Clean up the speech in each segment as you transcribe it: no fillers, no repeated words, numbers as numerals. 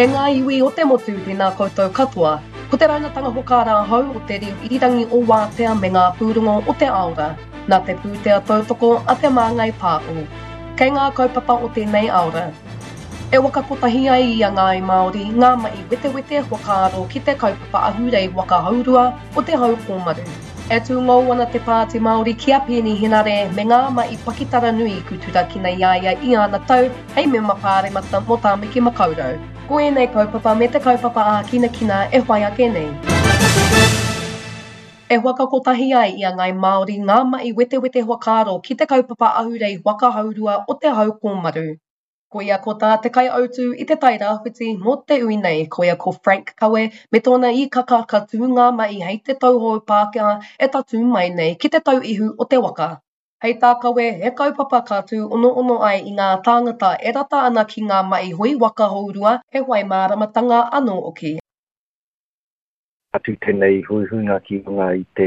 E ngā iwi o te motu tēnā koutou katoa, ko te rangatanga hokārā hau o te reo irirangi o wātea me ngā pūrongo o te aora, nā te pūtea tautoko a te māngai pāo. Kei ngā kaupapa o tēnei aora. E waka kotahi ai i a ngāi Māori, ngā mai wete whakaaro ki te kaupapa ahurei waka haurua o te hau kōmaru. E tūngau ana te Pāti Māori kia pēni hinare me ngā mai pakitara nui kutura ki nei iaia i ana tau, hei me mapāre mata mo tāmiki makaurau. Ko e nei kaupapa me te kaupapa a kina e whai ake nei. E waka kotahi ai i a ngai Māori ngā mai wete whakaaro ki te kaupapa ahurei waka haurua o te hau kōmaru. Ko ia ko tā te kai autu i te tai rāwhiti mō te ui nei ko ia ko Frank Kawe me tōna i kakaka tū ngā mai hei te tauhou Pākehā e tatu mai nei ki te tau ihu o te waka. Hei tā Kawe he kaupapa kātū ono ai i ngā tāngata e rata ana ki ngā mai hui waka haurua he wai māramatanga anō oki. Atu tēnei huihuinga ki runga i te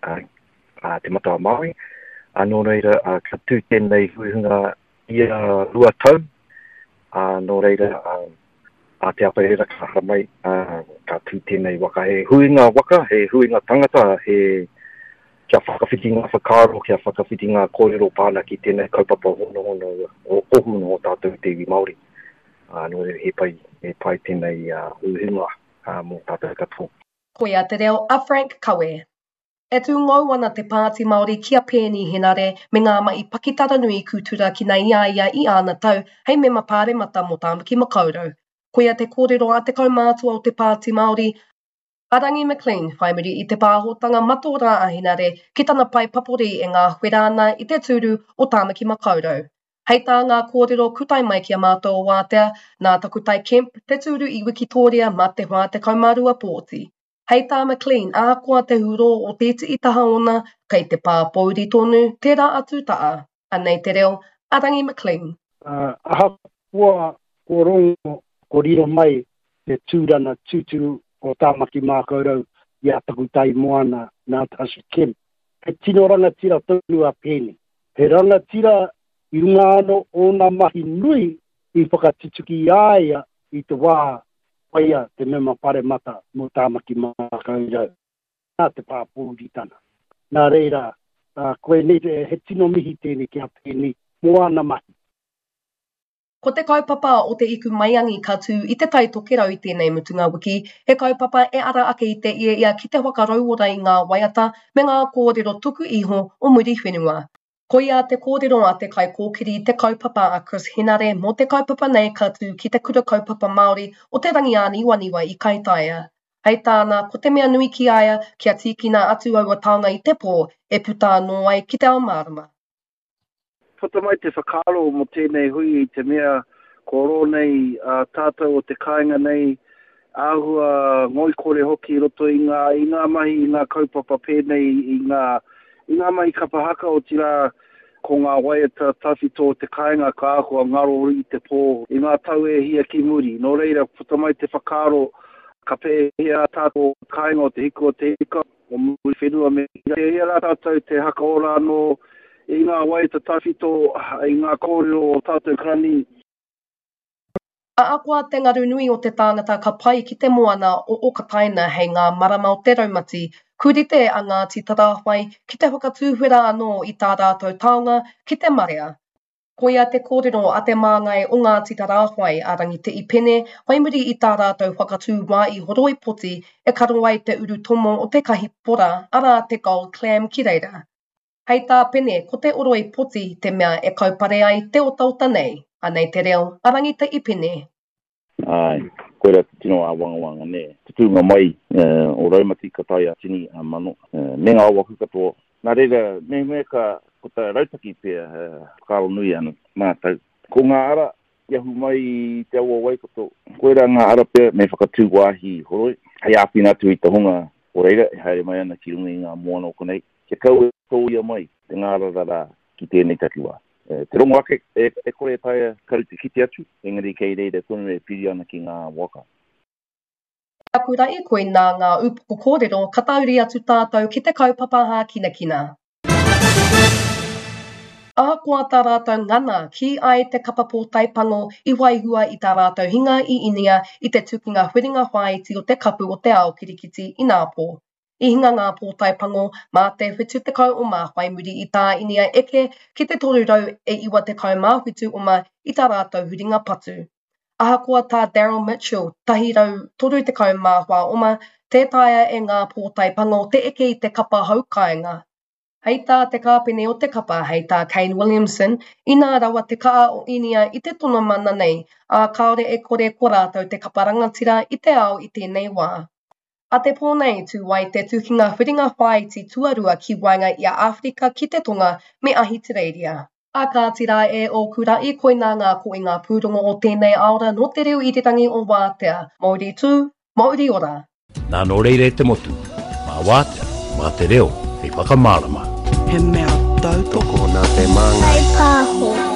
matawa Māori. Nō reira ka tū tēnei huihuinga i rua tau. Nō reira, te apaera ka hara mai, ka tū tēnei waka. He huinga tangata, he kia whakawhiti ngā whakaaro, kia whakawhiti ngā kōrero pāna ki tēnei kaupapa hono o ohu no tātou te iwi Māori. Nō reira, he pai tēnei huinga mō tātou katoa. Ko ia te reo a Frank Kawe. E tūngau ana te Pāti Māori kia pēni henare me ngā mai pakitara nui kutura ki nei iaia i ana tau, hei me mapāre mata mo tāmaki makaurau. Ko ia te kōrero a te kaumātua o te Pāti Māori, Arangi McLean whai muri i te pāhotanga matora a henare ki tana pai papori e ngā huerana i te tūru o tāmaki makaurau. Hei tā ngā kōrero kutai mai ki a mātou wātea, nā takutai Kemp, te tūru i Wikitoria ma te hoa te kaumarua pōti. Hei tā McLean, ākoa te huro o te iti i taha ona, kei te pāpouri tonu, tērā atu taa. Anei te reo, Arangi McLean. Aha kua korongo ko riro mai te tūrana tūturu o tāmaki mākaurau i a takutai moana nā Tasha Kemp. He tino rangatira tonu a pēni. He rangatira i runga ano o nā mahi nui i whakatituki aia i te wā waia te mema pare mata mo tāmaki mākaurau. Nā te pāpūri tana. Nā reira, koe nei he tino mihi tēnei ki a pēni moana mahi. Ko te kaupapa o te iku maiangi katu i te tai tokerau i tēnei mutunga wiki, he kaupapa e ara ake i te ia ki te whakarauora i ngā waiata me ngā kōrero tuku iho o muri whenua. Ko ia te kōrero a te kai kōkiri te kaupapa a Chris Henare mo te kaupapa nei katu ki te kura kaupapa Māori o te rangi a niwaniwa i Kaitaia. Hei tāna, ko te mea nui ki aia kia tīkina atu au a taonga i te pō e puta anō ai ki te ao marama. Whata mai te whakaaro mo tēnei hui i te mea koro nei tātou o te kāinga nei āhua ngoi kore hoki roto i ngā mahi, i ngā kaupapa pēnei, i ngā mahi kapahaka o tira ko ngā waiata tawhito o te kāinga ka āhua ngaro i te pō i ngā tau e hia ki muri. Nō reira, whata mai te whakaaro ka pēhea tātou kāinga o te hiko o te hika o muri whenua me. Te hea rā tātou te haka ora anō i ngā waiata tawhito, i ngā kōrero o tātou krani. Aakua te ngaru nui o te tāngata ka pai ki te moana o Okataina hei ngā marama o te raumati, kurite a Ngāti Tarawhai ki te whakatūhera anō i tā rātou taonga ki te marea. Ko ia te kōrero a te māngai o Ngāti Tarawhai a rangi te ipene, waimuri i tā rātou whakatū wā i horoi poti e karo ai te uru tomo o te kahi pora ara te gold clam ki reira. Hei tā pene, ko te oroi poti te mea e kaupare ai te o tauta nei. Anei te reo, arangi te ipene. Ai, koe rā tino a wanga ne. Te tūnga mai, o raumati ka tai a tini a mano. Me ngā waku katoa. Nā reira, me ka ko ta rautaki pia, whakaro nui anu, mā tau. Ko ngā ara, iahu mai te aua wai kato. Koe rā ngā ara pia, me whakatū wāhi horoi. Hei āpina atu i ta hunga o reira, e haere mai ana ki runga i ngā moana o konei. Ke kau ia mai, te ngā rara ki tēnei takiwa. Te rongo ake e kore taia karuti kiti atu, engari kei reira tonu e piri ana ki ngā waka. Akurai koe nā ngā upoko kōrero katauri atu tātou ki te kaupapa ha kina. Kua tā rātou ngana ki ai te kapapo taipango I waihua I tā rātou hinga I inia I te tukinga whiringa whaiti o te kapu o te ao kirikiti I ngā pō. I hinga ngā pō taipango mā te whitu te kau o mā whaimuri I tā inia eke ki te toru rau e iwa te kau mā whitu o mā I tā rātou huringa patu. Ahakoa tā Daryl Mitchell, tahi rau toru te kau mā wha o mā, te taia e ngā pō taipango te eke I te kapa haukainga. Hei tā te kāpene o te kapa, hei tā Kane Williamson, I nā rawa te kaa o inia I te tona mana nei, kaore e kore ko rātou te kapa rangatira I te ao I tēnei wā. A te pōnei tū wai te tukinga whiringa whaiti tuarua ki wainga I a Afrika ki te tonga me ahi te reiria. A kā tira e o kura I koina ngā ko I ngā pūrongo o tēnei aora no te reo I te tangi o Wātea. Māori tū, Māori ora. Nā no reire te motu, mā Wātea, mā te reo, hei whakamārama. He mea tautoko nā te māngai. Hei pāho.